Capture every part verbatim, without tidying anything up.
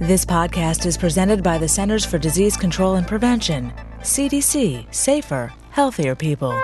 This podcast is presented by the Centers for Disease Control and Prevention. C D C. Safer, healthier people.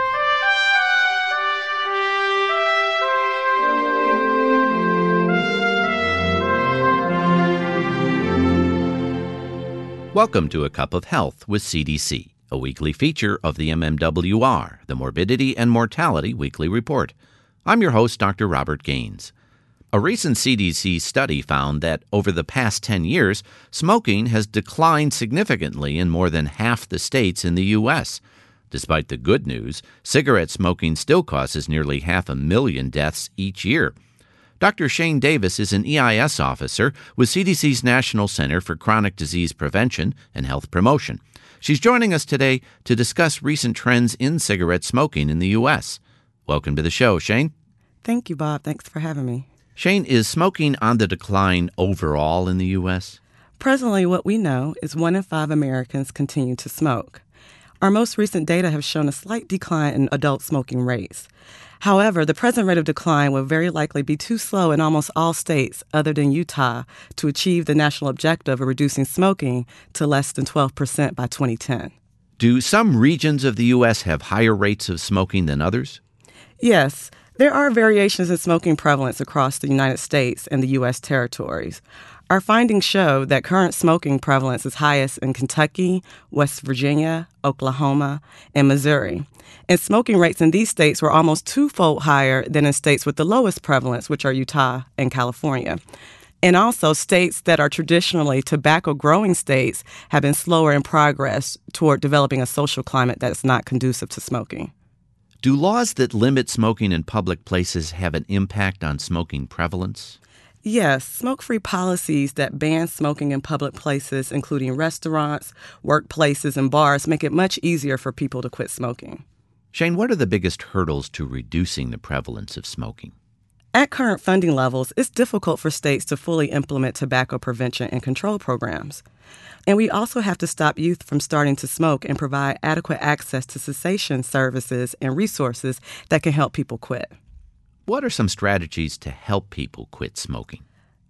Welcome to A Cup of Health with C D C, a weekly feature of the M M W R, the Morbidity and Mortality Weekly Report. I'm your host, Doctor Robert Gaines. A recent C D C study found that over the past ten years, smoking has declined significantly in more than half the states in the U S. Despite the good news, cigarette smoking still causes nearly half a million deaths each year. Doctor Shane Davis is an E I S officer with C D C's National Center for Chronic Disease Prevention and Health Promotion. She's joining us today to discuss recent trends in cigarette smoking in the U S. Welcome to the show, Shane. Thank you, Bob. Thanks for having me. Shane, is smoking on the decline overall in the U S? Presently, what we know is one in five Americans continue to smoke. Our most recent data have shown a slight decline in adult smoking rates. However, the present rate of decline will very likely be too slow in almost all states other than Utah to achieve the national objective of reducing smoking to less than twelve percent by twenty ten. Do some regions of the U S have higher rates of smoking than others? Yes. There are variations in smoking prevalence across the United States and the U S territories. Our findings show that current smoking prevalence is highest in Kentucky, West Virginia, Oklahoma, and Missouri. And smoking rates in these states were almost twofold higher than in states with the lowest prevalence, which are Utah and California. And also, states that are traditionally tobacco-growing states have been slower in progress toward developing a social climate that is not conducive to smoking. Do laws that limit smoking in public places have an impact on smoking prevalence? Yes, smoke-free policies that ban smoking in public places, including restaurants, workplaces, and bars, make it much easier for people to quit smoking. Shane, what are the biggest hurdles to reducing the prevalence of smoking? At current funding levels, it's difficult for states to fully implement tobacco prevention and control programs. And we also have to stop youth from starting to smoke and provide adequate access to cessation services and resources that can help people quit. What are some strategies to help people quit smoking?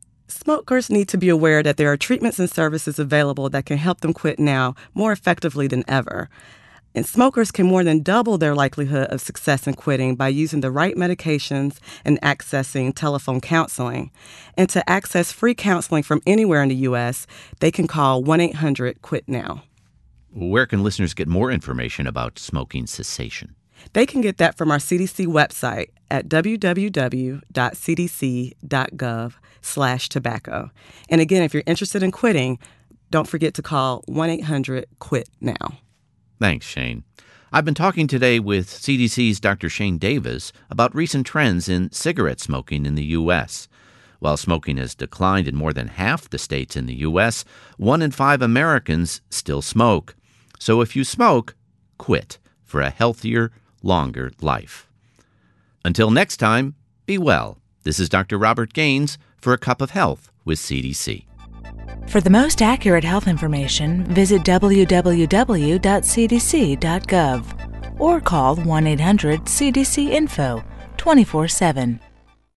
Smokers need to be aware that there are treatments and services available that can help them quit now more effectively than ever. And smokers can more than double their likelihood of success in quitting by using the right medications and accessing telephone counseling. And to access free counseling from anywhere in the U S, they can call one eight hundred quit now. Where can listeners get more information about smoking cessation? They can get that from our C D C website at w w w dot c d c dot gov slash tobacco. And again, if you're interested in quitting, don't forget to call one eight hundred quit now. Thanks, Shane. I've been talking today with C D C's Doctor Shane Davis about recent trends in cigarette smoking in the U S. While smoking has declined in more than half the states in the U S, one in five Americans still smoke. So if you smoke, quit for a healthier, longer life. Until next time, be well. This is Doctor Robert Gaines for A Cup of Health with C D C. For the most accurate health information, visit w w w dot c d c dot gov or call one eight hundred C D C info twenty-four seven.